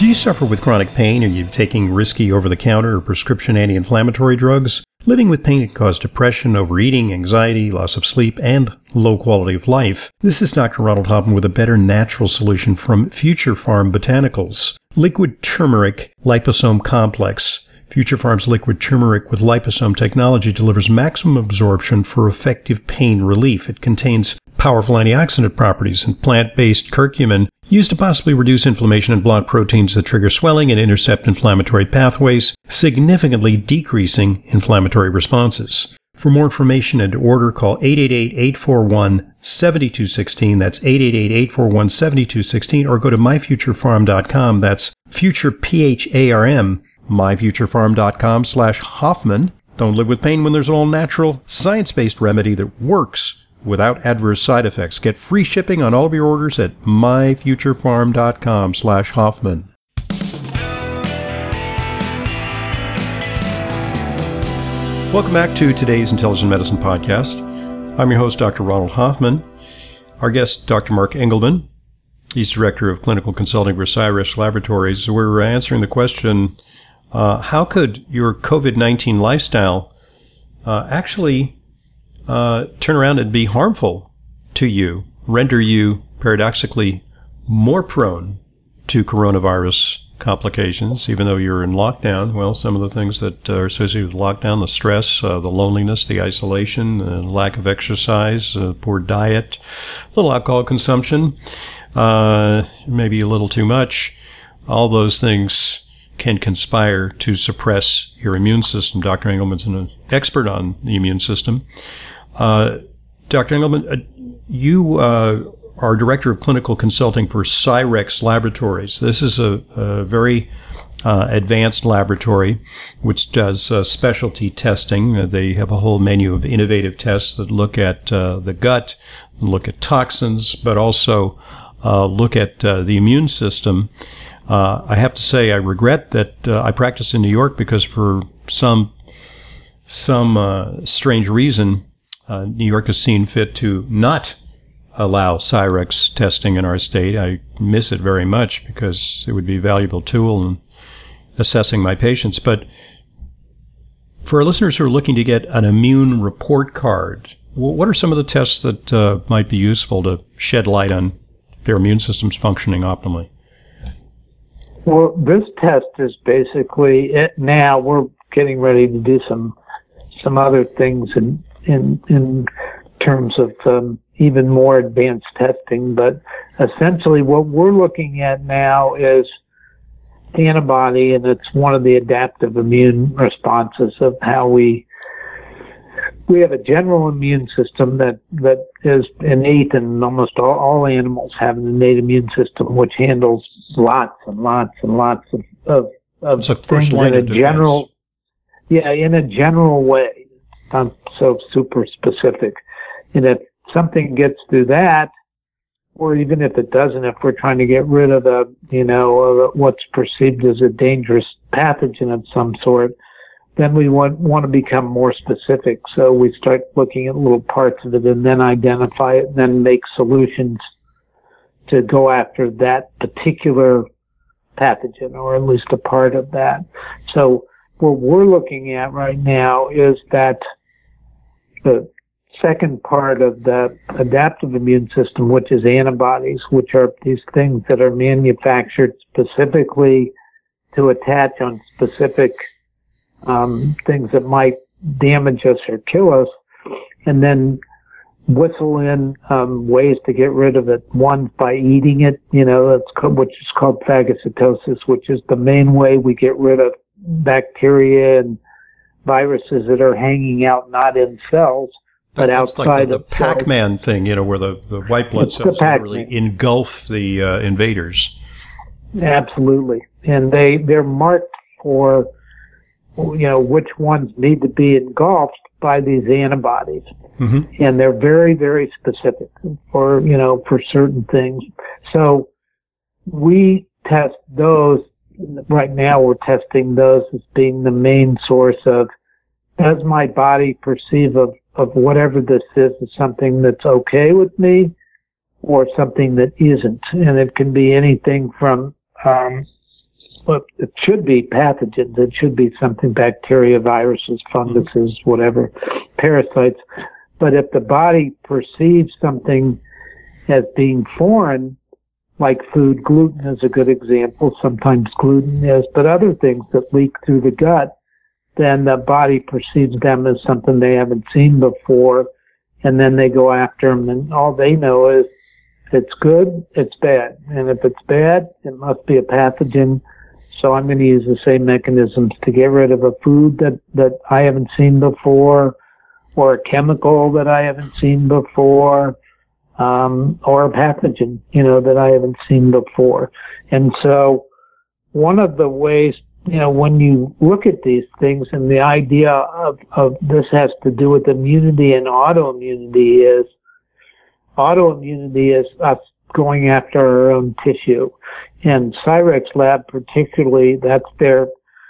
Do you suffer with chronic pain? Are you taking risky over-the-counter or prescription anti-inflammatory drugs? Living with pain can cause depression, overeating, anxiety, loss of sleep, and low quality of life. This is Dr. Ronald Hoffman with a better natural solution from Future Pharm Botanicals. Liquid Turmeric Liposome Complex. Future Pharm's liquid turmeric with liposome technology delivers maximum absorption for effective pain relief. It contains powerful antioxidant properties and plant-based curcumin used to possibly reduce inflammation and block proteins that trigger swelling and intercept inflammatory pathways, significantly decreasing inflammatory responses. For more information and to order, call 888-841-7216. That's 888-841-7216, or go to myfuturepharm.com. That's future, P-H-A-R-M, myfuturepharm.com/Hoffman. Don't live with pain when there's an all-natural, science-based remedy that works without adverse side effects. Get free shipping on all of your orders at myfuturepharm.com/Hoffman. Welcome back to today's Intelligent Medicine Podcast. I'm your host, Dr. Ronald Hoffman. Our guest, Dr. Mark Engelman. He's Director of Clinical Consulting for SciRisk Laboratories. We're answering the question, how could your COVID-19 lifestyle actually turn around and be harmful to you, render you paradoxically more prone to coronavirus complications, even though you're in lockdown? Well, some of the things that are associated with lockdown, the stress, the loneliness, the isolation, the lack of exercise, poor diet, a little alcohol consumption, maybe a little too much, all those things can conspire to suppress your immune system. Dr. Engelman's an expert on the immune system. Dr. Engelman, you are Director of Clinical Consulting for SciRisk Laboratories. This is a very advanced laboratory which does specialty testing. They have a whole menu of innovative tests that look at the gut, look at toxins, but also look at the immune system. I have to say I regret that I practice in New York because for some strange reason, New York has seen fit to not allow SciRisk testing in our state. I miss it very much because it would be a valuable tool in assessing my patients. But for our listeners who are looking to get an immune report card, what are some of the tests that might be useful to shed light on their immune systems functioning optimally? Well, this test is basically it. Now we're getting ready to do some other things in terms of even more advanced testing, but essentially what we're looking at now is antibody, and it's one of the adaptive immune responses of how we have a general immune system that is innate, and almost all animals have an innate immune system which handles lots and lots and lots of so first line of defense. In a general way, not so super specific. And if something gets through that, or even if it doesn't, if we're trying to get rid of what's perceived as a dangerous pathogen of some sort, then we want to become more specific. So we start looking at little parts of it and then identify it and then make solutions to go after that particular pathogen, or at least a part of that. So what we're looking at right now is that the second part of the adaptive immune system, which is antibodies, which are these things that are manufactured specifically to attach on specific things that might damage us or kill us, and then whistle in ways to get rid of it. One, by eating it, which is called phagocytosis, which is the main way we get rid of bacteria and viruses that are hanging out not in cells, but outside like the of Pac-Man thing, where the white blood cells literally engulf the invaders. Absolutely. And they're marked for, which ones need to be engulfed by these antibodies. Mm-hmm. And they're very, very specific for certain things. So we test those. Right now we're testing those as being the main source of, does my body perceive of whatever this is as something that's okay with me or something that isn't? And it can be anything from well, it should be pathogens. It should be something, bacteria, viruses, funguses, whatever, parasites. But if the body perceives something as being foreign, like food, gluten is a good example. Sometimes gluten is, but other things that leak through the gut, then the body perceives them as something they haven't seen before, and then they go after them, and all they know is if it's good, it's bad. And if it's bad, it must be a pathogen. So I'm going to use the same mechanisms to get rid of a food that I haven't seen before, or a chemical that I haven't seen before, or a pathogen, that I haven't seen before. And so one of the ways, when you look at these things, and the idea of this has to do with immunity and autoimmunity is us going after our own tissue. And Cyrex Lab particularly, that's their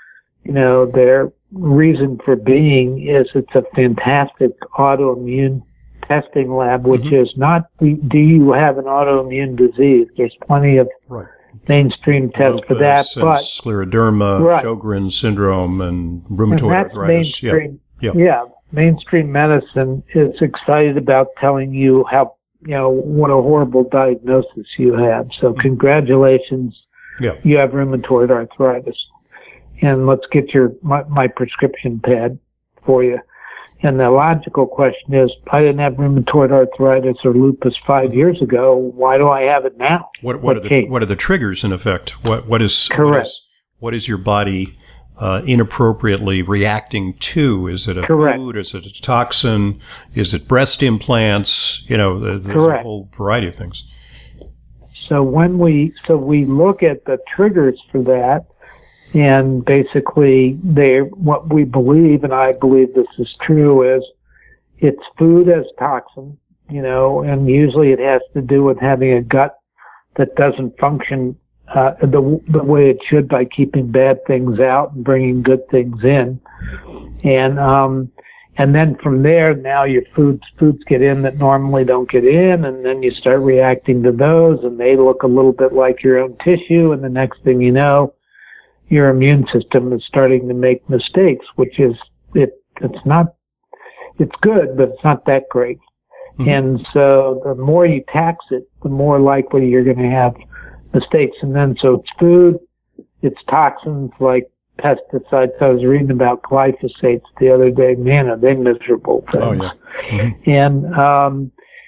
reason for being is it's a fantastic autoimmune testing lab, which is not, do you have an autoimmune disease? There's plenty of mainstream tests for that. But scleroderma, Sjogren's syndrome, and rheumatoid arthritis. Mainstream, mainstream medicine is excited about telling you how, what a horrible diagnosis you have. So congratulations. Yeah. You have rheumatoid arthritis. And let's get my prescription pad for you. And the logical question is, I didn't have rheumatoid arthritis or lupus 5 years ago. Why do I have it now? What are the triggers in effect? What is correct? What is your body inappropriately reacting to? Is it a food? Is it a toxin? Is it breast implants? There's a whole variety of things. So we look at the triggers for that. And basically, what we believe, and I believe this is true, is it's food as toxin, and usually it has to do with having a gut that doesn't function the way it should by keeping bad things out and bringing good things in. And then from there, now your foods get in that normally don't get in, and then you start reacting to those, and they look a little bit like your own tissue, and the next thing you know, your immune system is starting to make mistakes, which is, it's good, but it's not that great. Mm-hmm. And so the more you tax it, the more likely you're going to have mistakes. And then, so it's food, it's toxins like pesticides. I was reading about glyphosates the other day. Man, are they miserable things. Oh, yeah. Mm-hmm.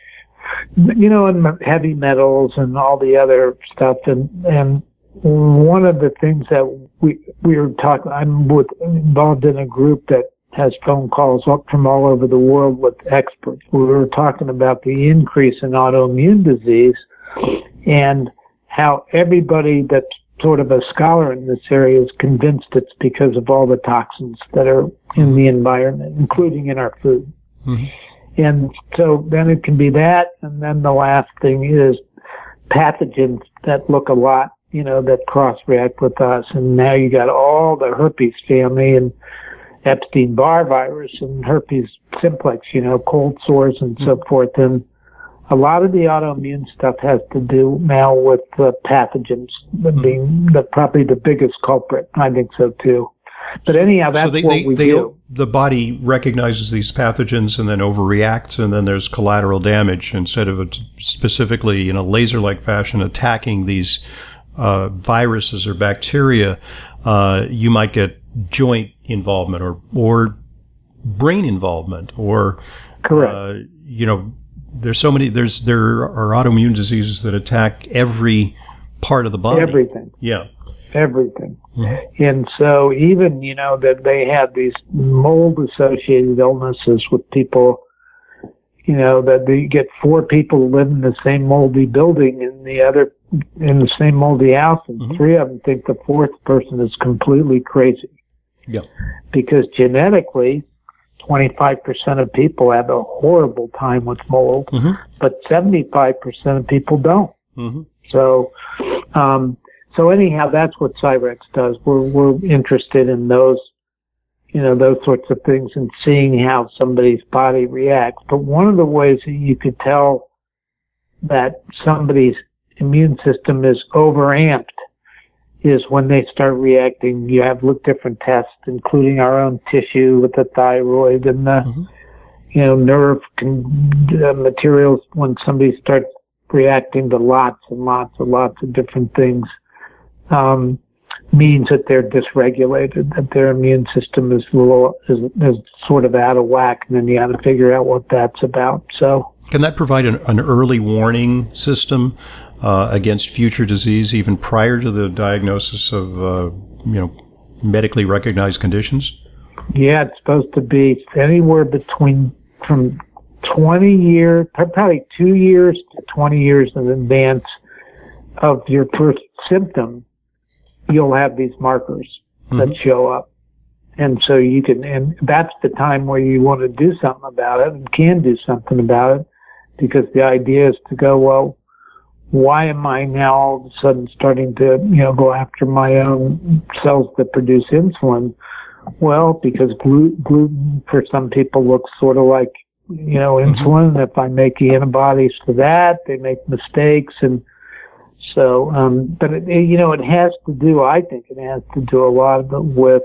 And, and heavy metals and all the other stuff. And one of the things that we were talking, I'm involved in a group that has phone calls up from all over the world with experts. We were talking about the increase in autoimmune disease and how everybody that's sort of a scholar in this area is convinced it's because of all the toxins that are in the environment, including in our food. Mm-hmm. And so then it can be that, and then the last thing is pathogens that look a lot, that cross-react with us. And now you got all the herpes family and Epstein-Barr virus and herpes simplex, cold sores and so forth. And a lot of the autoimmune stuff has to do now with the pathogens being probably the biggest culprit. I think so too. But anyhow, that's what we do. The body recognizes these pathogens and then overreacts, and then there's collateral damage instead of specifically in a laser-like fashion attacking these viruses or bacteria. You might get joint involvement or brain involvement or correct. There's so many. There are autoimmune diseases that attack every part of the body. Everything. Yeah. Everything. Mm-hmm. And so even, that they have these mold-associated illnesses with people, that you get 4 people live in the same moldy building and the other in the same moldy house, and mm-hmm. 3 of them think the 4th person is completely crazy. Yeah. Because genetically, 25% of people have a horrible time with mold, mm-hmm. but 75% of people don't. Mm-hmm. So anyhow, that's what Cyrex does. We're interested in those, those sorts of things and seeing how somebody's body reacts. But one of the ways that you could tell that somebody's immune system is overamped is when they start reacting. You have different tests, including our own tissue with the thyroid and the nerve materials. When somebody starts reacting to lots of different things, means that they're dysregulated, that their immune system is sort of out of whack, and then you got to figure out what that's about. So, can that provide an early warning system against future disease, even prior to the diagnosis of medically recognized conditions? Yeah, it's supposed to be anywhere from 20 years, probably 2 years to 20 years in advance of your first symptom. You'll have these markers that show up. And so and that's the time where you want to do something about it and can do something about it, because the idea is to go, well, why am I now all of a sudden starting to, go after my own cells that produce insulin? Well, because gluten for some people looks sort of like, insulin. If I make antibodies for that, they make mistakes. And so, but it has to do, I think it has to do a lot of it with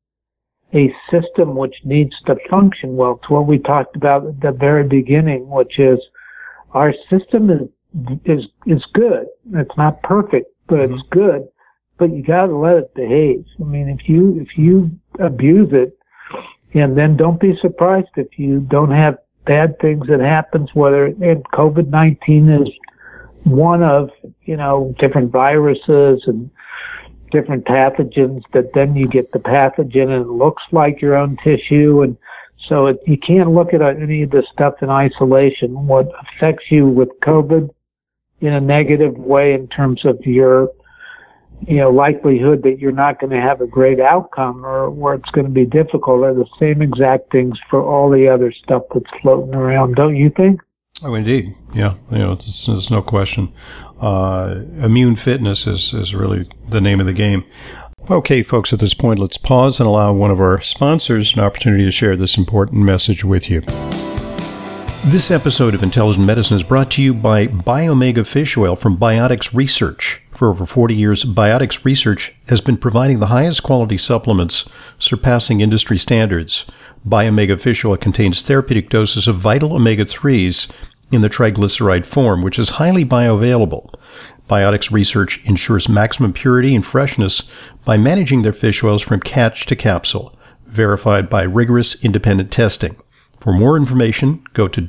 a system which needs to function well. It's what we talked about at the very beginning, which is our system is good. It's not perfect, but it's good. But you got to let it behave. I mean, if you abuse it, and then don't be surprised if you don't have bad things that happens. And COVID-19 is one of different viruses and different pathogens, that then you get the pathogen and it looks like your own tissue, and so you can't look at any of this stuff in isolation. What affects you with COVID in a negative way in terms of your likelihood that you're not going to have a great outcome, or where it's going to be difficult, are the same exact things for all the other stuff that's floating around, don't you think? Oh, indeed. Yeah. There's no question. Immune fitness is really the name of the game. Okay, folks, at this point, let's pause and allow one of our sponsors an opportunity to share this important message with you. This episode of Intelligent Medicine is brought to you by Biomega Fish Oil from Biotics Research. For over 40 years, Biotics Research has been providing the highest quality supplements, surpassing industry standards. Biomega Fish Oil contains therapeutic doses of vital omega-3s in the triglyceride form, which is highly bioavailable. Biotics Research ensures maximum purity and freshness by managing their fish oils from catch to capsule, verified by rigorous independent testing. For more information, go to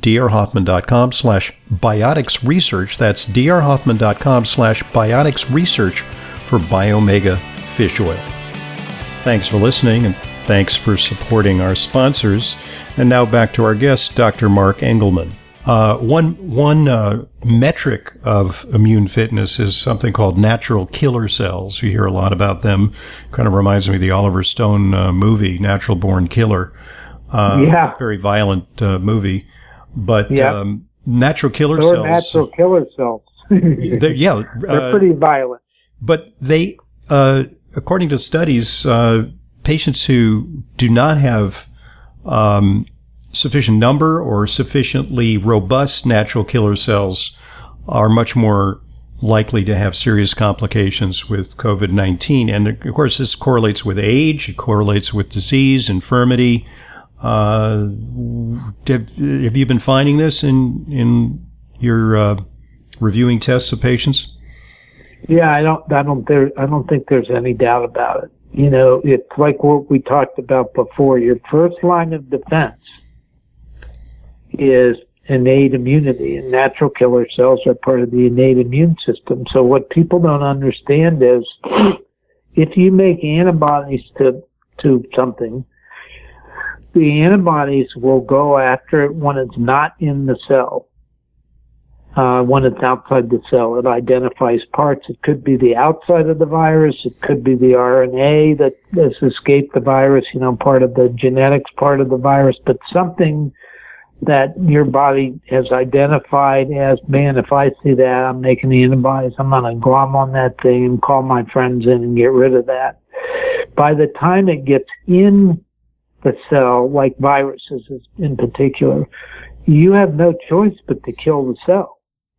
drhoffman.com/bioticsresearch. That's drhoffman.com/bioticsresearch for Biomega Fish Oil. Thanks for listening, and thanks for supporting our sponsors. And now back to our guest, Dr. Mark Engelman. One metric of immune fitness is something called natural killer cells. You hear a lot about them. Kind of reminds me of the Oliver Stone movie, Natural Born Killer. Very violent movie. But natural killer cells. Natural killer cells. They're pretty violent. But they, according to studies, patients who do not have sufficient number or sufficiently robust natural killer cells are much more likely to have serious complications with COVID-19. And of course, this correlates with age, it correlates with disease, infirmity. Have you been finding this in your reviewing tests of patients? Yeah, I don't think there's any doubt about it. It's like what we talked about before. Your first line of defense is innate immunity, and natural killer cells are part of the innate immune system. So what people don't understand is if you make antibodies to something, the antibodies will go after it when it's not in the cell. When it's outside the cell, it identifies parts. It could be the outside of the virus. It could be the RNA that has escaped the virus, part of the genetics part of the virus, but something that your body has identified as, man, if I see that, I'm making antibodies. I'm going to glom on that thing and call my friends in and get rid of that. By the time it gets in the cell, like viruses in particular, you have no choice but to kill the cell.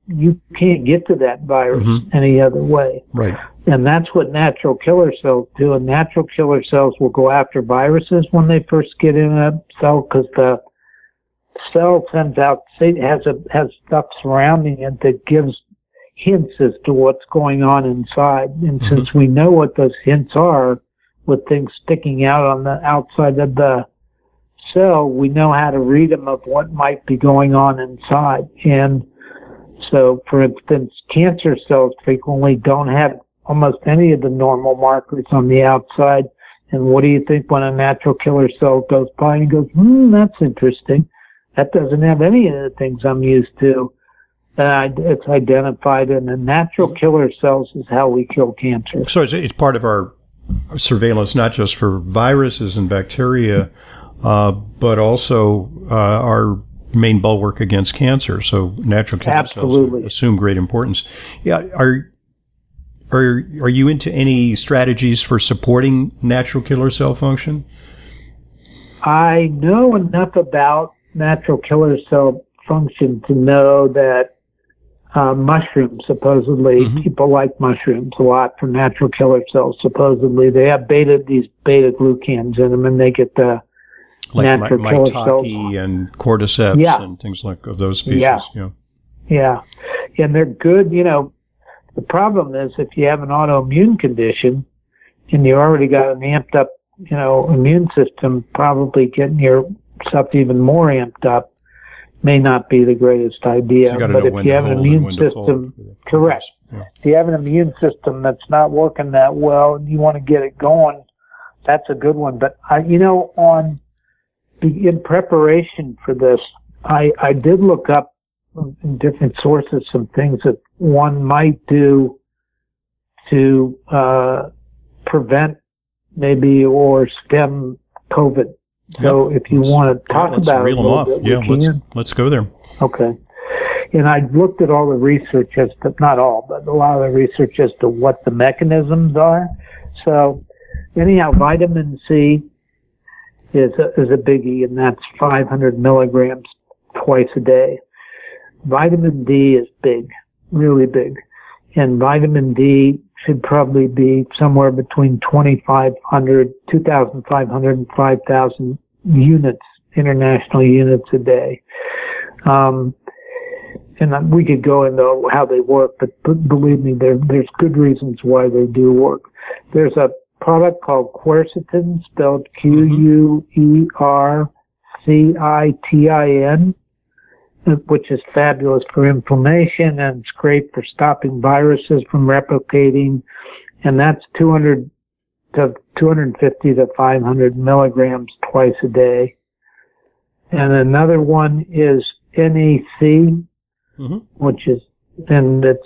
you can't get to that virus any other way. Right. And that's what natural killer cells do. And natural killer cells will go after viruses when they first get in a cell, because the cell sends out, has stuff surrounding it that gives hints as to what's going on inside. And since we know what those hints are, with things sticking out on the outside of the cell, we know how to read them of what might be going on inside. And so, for instance, cancer cells frequently don't have almost any of the normal markers on the outside. And what do you think when a natural killer cell goes by and goes, that's interesting. That doesn't have any of the things I'm used to. It's identified, and the natural killer cells is how we kill cancer. So it's part of our surveillance, not just for viruses and bacteria, but also our main bulwark against cancer. So natural killer cells assume great importance. Yeah. Are you into any strategies for supporting natural killer cell function? I know enough about natural killer cell function to know that mushrooms, supposedly, people like mushrooms a lot for natural killer cells. Supposedly, they have these beta glucans in them, and they get the natural killer cells. And cordyceps and things like of those species. Yeah, and they're good. The problem is if you have an autoimmune condition and you already got an amped up, immune system, probably getting yourself even more amped up may not be the greatest idea. So but if you have an immune system, correct. Yeah. If you have an immune system that's not working that well and you want to get it going, that's a good one. But in preparation for this, I did look up in different sources some things that one might do to prevent maybe or stem COVID. So if you want to talk about it a little bit, let's go there. Okay. And I looked at all the research not all, but a lot of the research as to what the mechanisms are. So anyhow, vitamin C is a biggie, and that's 500 milligrams twice a day. Vitamin D is big, really big. And vitamin D should probably be somewhere between 2,500 and 5,000 units, international units a day. And we could go into how they work, but believe me, there's good reasons why they do work. There's a product called quercetin, spelled Quercitin, which is fabulous for inflammation, and it's great for stopping viruses from replicating. And that's 250 to 500 milligrams twice a day. And another one is NAC, which is, and it's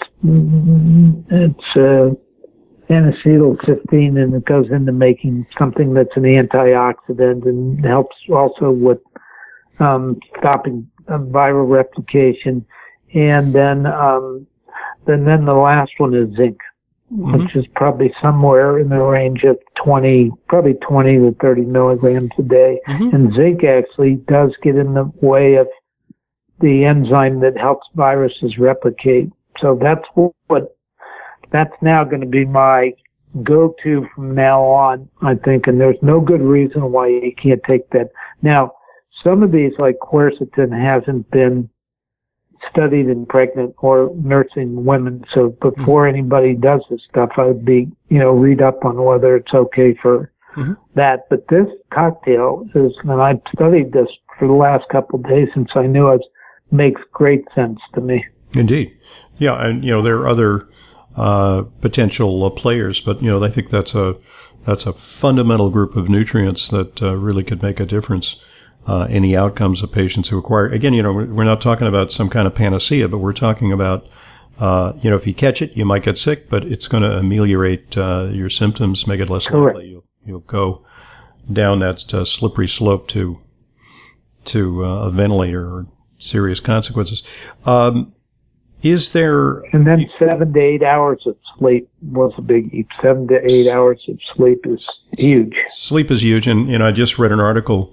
N-acetylcysteine, and it goes into making something that's an antioxidant and helps also with stopping viral replication. And then the last one is zinc, which is probably somewhere in the range of 20 to 30 milligrams a day. And zinc actually does get in the way of the enzyme that helps viruses replicate. So that's now going to be my go-to from now on, I think, and there's no good reason why you can't take that. Now, some of these, like quercetin, hasn't been studied in pregnant or nursing women. So before anybody does this stuff, I would be, read up on whether it's okay for that. But this cocktail is, and I've studied this for the last couple of days since I knew it, makes great sense to me. Indeed. Yeah. And, there are other potential players, but, I think that's a fundamental group of nutrients that really could make a difference in the outcomes of patients who acquire. Again, we're not talking about some kind of panacea, but we're talking about, if you catch it, you might get sick, but it's going to ameliorate your symptoms, make it less likely you'll go down that slippery slope to a ventilator or serious consequences. Is there... And then 7 to 8 hours of sleep was a biggie. 7 to 8 hours of sleep is huge. Sleep is huge. And, I just read an article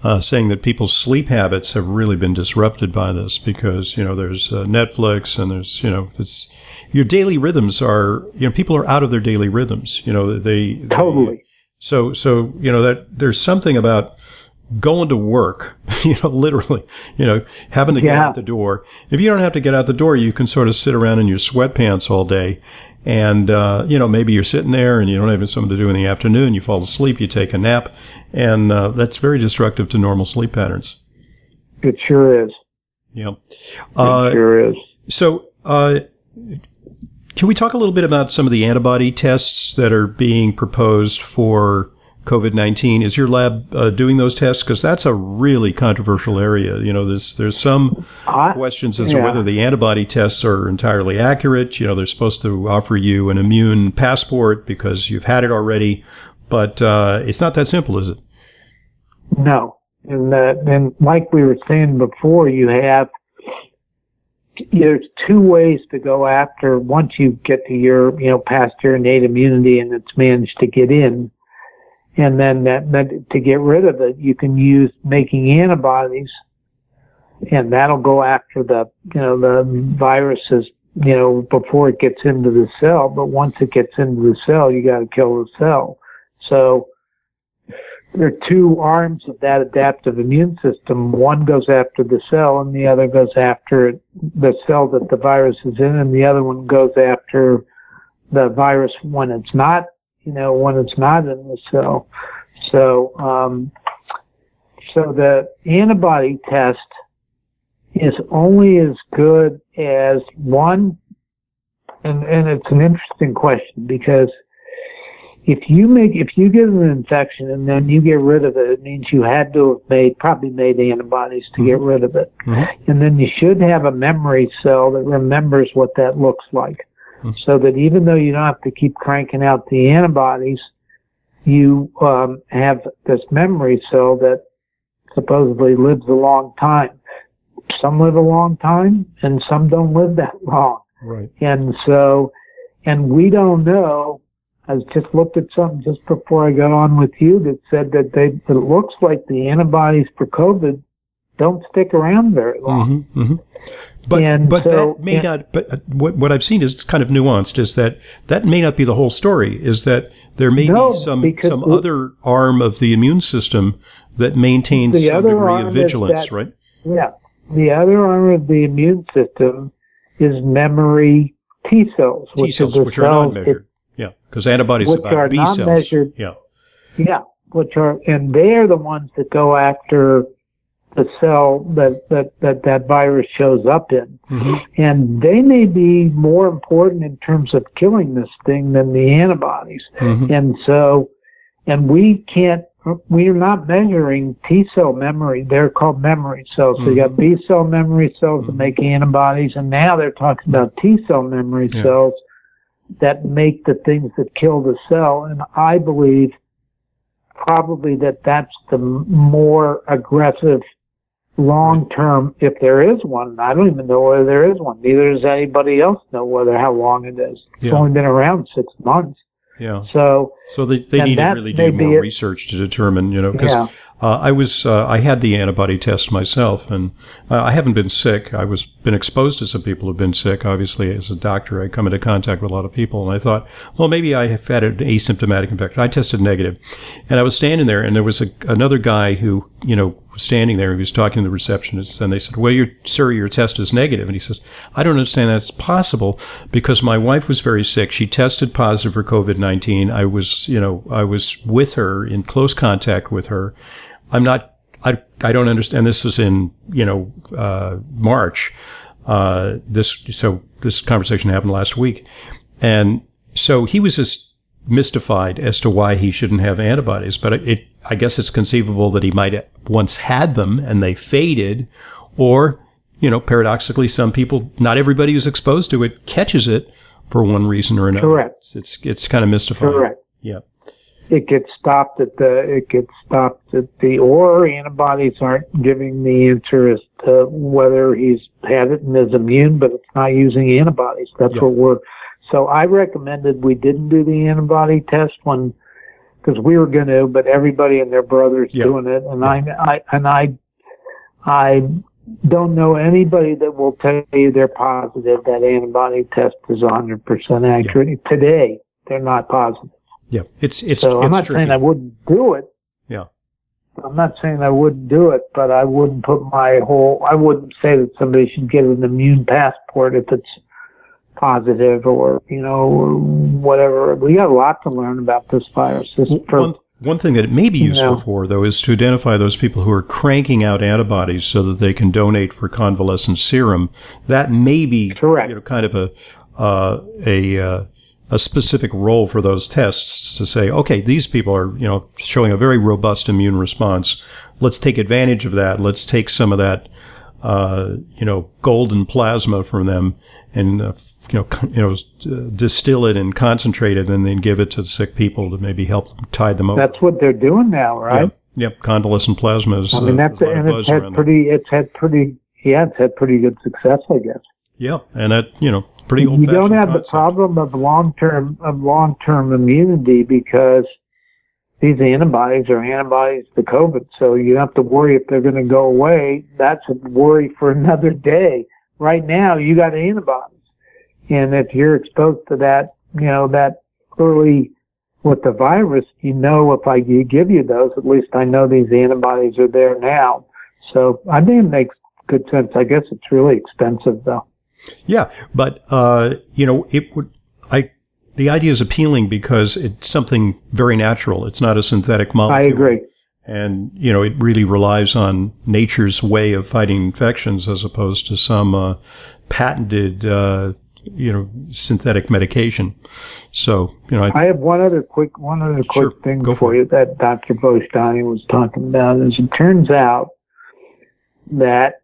saying that people's sleep habits have really been disrupted by this because, there's Netflix and there's, it's your daily rhythms are, people are out of their daily rhythms, Totally. So, that there's something about going to work, literally, having to get out the door. If you don't have to get out the door, you can sort of sit around in your sweatpants all day. And, maybe you're sitting there and you don't have something to do in the afternoon. You fall asleep, you take a nap, and that's very destructive to normal sleep patterns. It sure is. Yeah. It sure is. So, can we talk a little bit about some of the antibody tests that are being proposed for COVID-19? Is your lab doing those tests? Because that's a really controversial area. There's some questions as to whether the antibody tests are entirely accurate. They're supposed to offer you an immune passport because you've had it already, but it's not that simple, is it? No. And like we were saying before, there's two ways to go after once you get to your, past your innate immunity and it's managed to get in. And then that to get rid of it, you can use making antibodies, and that'll go after the viruses, before it gets into the cell. But once it gets into the cell, you got to kill the cell. So there are two arms of that adaptive immune system. One goes after the cell, and the other goes after the cell that the virus is in, and the other one goes after the virus when it's not in the cell. So the antibody test is only as good as one, and it's an interesting question because if you get an infection and then you get rid of it, it means you had to have probably made antibodies to get rid of it. Mm-hmm. And then you should have a memory cell that remembers what that looks like. So that even though you don't have to keep cranking out the antibodies, you have this memory cell that supposedly lives a long time. Some live a long time, and some don't live that long. Right. And we don't know. I just looked at something just before I got on with you that said that it looks like the antibodies for COVID don't stick around very long. Mm-hmm, mm-hmm. But that may not. But what I've seen is kind of nuanced. Is that may not be the whole story. Is that there may be some other arm of the immune system that maintains some degree of vigilance, right? Yeah, the other arm of the immune system is memory T cells, which are not measured. Yeah, because antibodies are about B cells. Measured, yeah, and they're the ones that go after the cell that virus shows up in. Mm-hmm. And they may be more important in terms of killing this thing than the antibodies. Mm-hmm. And we're not measuring T cell memory. They're called memory cells. So you got B cell memory cells that make antibodies, and now they're talking about T cell memory cells that make the things that kill the cell. And I believe probably that's the more aggressive long-term, if there is one. I don't even know whether there is one. Neither does anybody else know how long it is. It's only been around 6 months. Yeah. So they need to really do more research to determine, because I had the antibody test myself, and I haven't been sick. Been exposed to some people who've been sick. Obviously, as a doctor, I come into contact with a lot of people, and I thought, well, maybe I have had an asymptomatic infection. I tested negative, and I was standing there, and there was another guy who, was standing there. He was talking to the receptionist, and they said, well, sir, your test is negative. And he says, I don't understand that's possible because my wife was very sick. She tested positive for COVID-19. I was with her, in close contact with her. I don't understand. This was in, March. This conversation happened last week. And so he was just mystified as to why he shouldn't have antibodies. But I guess it's conceivable that he might have once had them and they faded, or, paradoxically, some people, not everybody who's exposed to it catches it for one reason or another. Correct. It's kind of mystifying. Correct. Yeah. It gets stopped at or antibodies aren't giving the answer as to whether he's had it and is immune, but it's not using antibodies. That's so I recommended we didn't do the antibody test because we were going to, but everybody and their brother's Yep. doing it, and Yep. I don't know anybody that will tell you they're positive that antibody test is 100% accurate. Today, they're not positive. Yeah, it's So I'm it's not tricky. saying I wouldn't do it. Yeah. I'm not saying I wouldn't do it, but I wouldn't I wouldn't say that somebody should get an immune passport if it's positive or whatever. We got a lot to learn about this virus. One thing that it may be useful for, though, is to identify those people who are cranking out antibodies so that they can donate for convalescent serum. That may be correct. Kind of a specific role for those tests to say, okay, these people are showing a very robust immune response. Let's take advantage of that. Let's take some of that golden plasma from them and distill it and concentrate it, and then give it to the sick people to maybe help them tide them over. That's what they're doing now, right? Yep. Convalescent plasma is. I mean, it's had pretty good success, I guess. Yeah, and that pretty old-fashioned. You don't have concept. the problem of long-term immunity because these antibodies are antibodies to COVID, so you don't have to worry if they're going to go away. That's a worry for another day. Right now, you got antibodies, and if you're exposed to that, that early with the virus, if I give you those, at least I know these antibodies are there now. So I think it makes good sense. I guess it's really expensive, though. Yeah, but it would. The idea is appealing because it's something very natural. It's not a synthetic molecule. I agree. And, it really relies on nature's way of fighting infections as opposed to some patented, synthetic medication. So, I have one other quick Sure, thing go for you that Dr. Boschani was talking about. Is it turns out that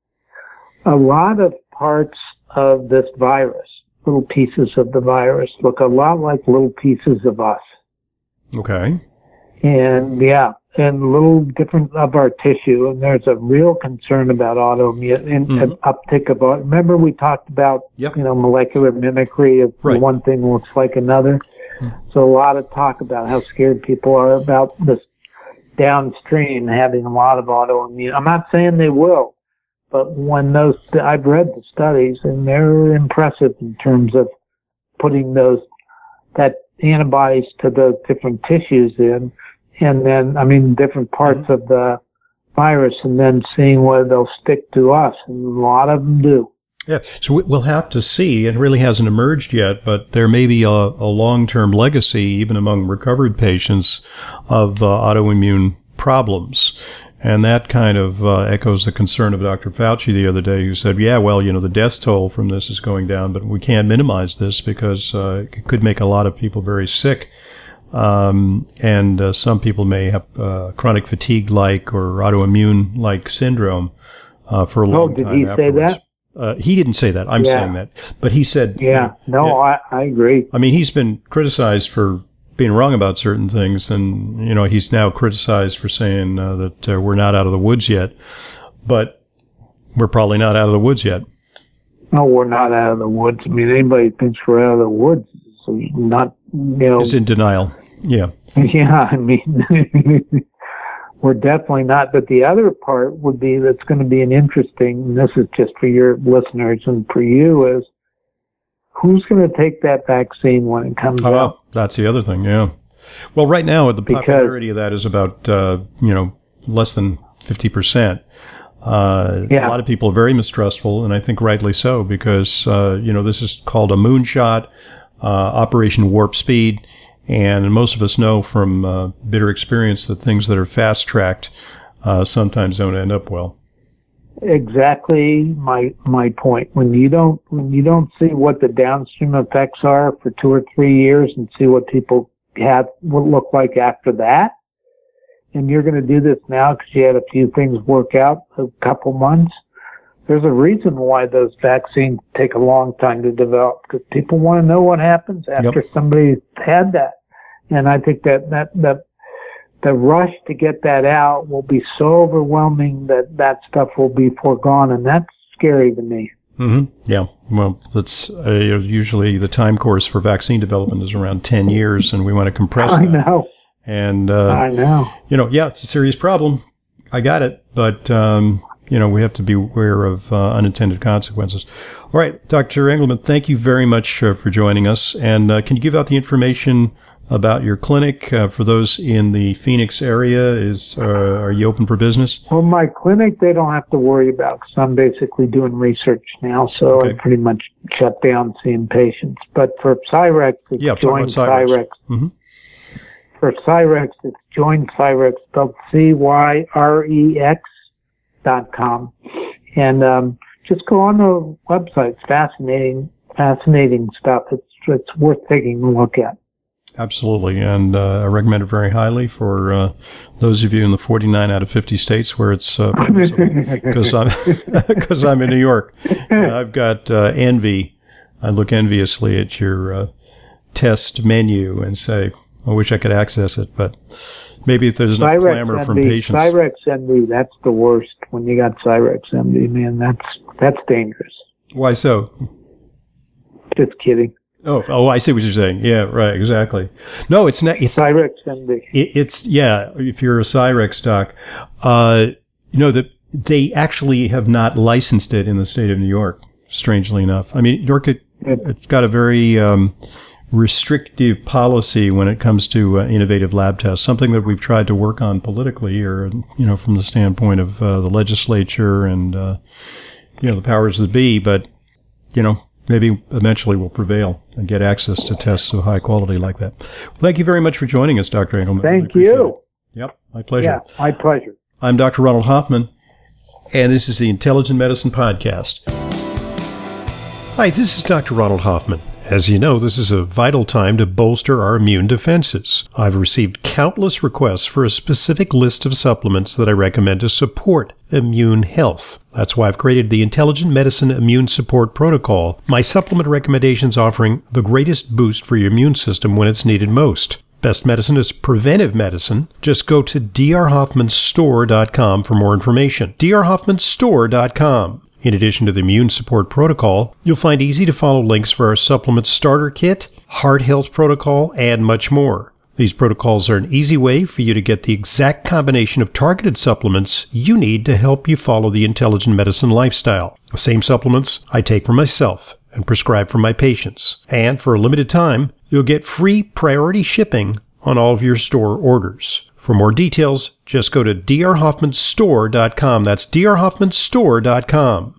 a lot of parts of this virus, little pieces of the virus, look a lot like little pieces of us. Okay. And little different of our tissue. And there's a real concern about autoimmune and an uptick of remember we talked about, molecular mimicry of right. One thing looks like another. So a lot of talk about how scared people are about this downstream having a lot of autoimmune. I'm not saying they will, but when I've read the studies and they're impressive in terms of putting that antibodies to the different tissues in, and then, different parts of the virus, and then seeing whether they'll stick to us. And a lot of them do. Yeah, so we'll have to see. It really hasn't emerged yet, but there may be a long-term legacy, even among recovered patients, of autoimmune problems. And that kind of echoes the concern of Dr. Fauci the other day, who said, the death toll from this is going down, but we can't minimize this because it could make a lot of people very sick. And some people may have chronic fatigue-like or autoimmune-like syndrome for a long time afterwards. Did he say that? He didn't say that. I'm saying that. But he said... Yeah. I agree. I mean, he's been criticized for being wrong about certain things, and, he's now criticized for saying that we're not out of the woods yet. But we're probably not out of the woods yet. No, we're not out of the woods. I mean, anybody thinks we're out of the woods is not, is in denial. Yeah. Yeah, I mean... We're definitely not, but the other part would be that's going to be an interesting, and this is just for your listeners and for you, is who's going to take that vaccine when it comes out? That's the other thing, yeah. Well, right now, the popularity of that is about, less than 50%. A lot of people are very mistrustful, and I think rightly so, because, this is called a moonshot, Operation Warp Speed. And most of us know from bitter experience that things that are fast-tracked sometimes don't end up well. Exactly my point. When you don't see what the downstream effects are for 2 or 3 years and see what people will look like after that, and you're going to do this now because you had a few things work out a couple months, there's a reason why those vaccines take a long time to develop, because people want to know what happens after somebody's had that. And I think that the rush to get that out will be so overwhelming that stuff will be foregone, and that's scary to me. Mm-hmm. Yeah. Well, that's usually the time course for vaccine development is around 10 years, and we want to compress that. I know. And, I know. Yeah, it's a serious problem. I got it. But, we have to be aware of unintended consequences. All right, Dr. Engelman, thank you very much for joining us. And can you give out the information about your clinic for those in the Phoenix area? Are you open for business? Well, my clinic, they don't have to worry about because I'm basically doing research now, so Okay. I pretty much shut down seeing patients. But for Cyrex, it's Join Cyrex. Mm-hmm. For Cyrex, it's Join Cyrex, spelled CYREX.com. And just go on the website. It's fascinating stuff. It's worth taking a look at. Absolutely, and I recommend it very highly for those of you in the 49 out of 50 states where it's because I'm in New York. And I've got envy. I look enviously at your test menu and say, I wish I could access it, but maybe if there's enough Cyrex clamor from MD, patients. Cyrex MD, that's the worst. When you got Cyrex MD, man, that's dangerous. Why so? Just kidding. Oh, I see what you're saying. Yeah, right, exactly. No, it's not. It's Cyrex MD. It's if you're a Cyrex doc, that they actually have not licensed it in the state of New York. Strangely enough, I mean, New York it's got a very restrictive policy when it comes to innovative lab tests. Something that we've tried to work on politically, or from the standpoint of the legislature and the powers that be. But maybe eventually we'll prevail and get access to tests of high quality like that. Well, thank you very much for joining us, Dr. Engelman. Thank you. Yep, my pleasure. Yeah, my pleasure. I'm Dr. Ronald Hoffman, and this is the Intelligent Medicine Podcast. Hi, this is Dr. Ronald Hoffman. As you know, this is a vital time to bolster our immune defenses. I've received countless requests for a specific list of supplements that I recommend to support immune health. That's why I've created the Intelligent Medicine Immune Support Protocol, my supplement recommendations offering the greatest boost for your immune system when it's needed most. Best medicine is preventive medicine. Just go to drhoffmanstore.com for more information. drhoffmanstore.com. In addition to the Immune Support Protocol, you'll find easy-to-follow links for our supplement starter kit, heart health protocol, and much more. These protocols are an easy way for you to get the exact combination of targeted supplements you need to help you follow the intelligent medicine lifestyle. The same supplements I take for myself and prescribe for my patients. And for a limited time, you'll get free priority shipping on all of your store orders. For more details, just go to drhoffmanstore.com. That's drhoffmanstore.com.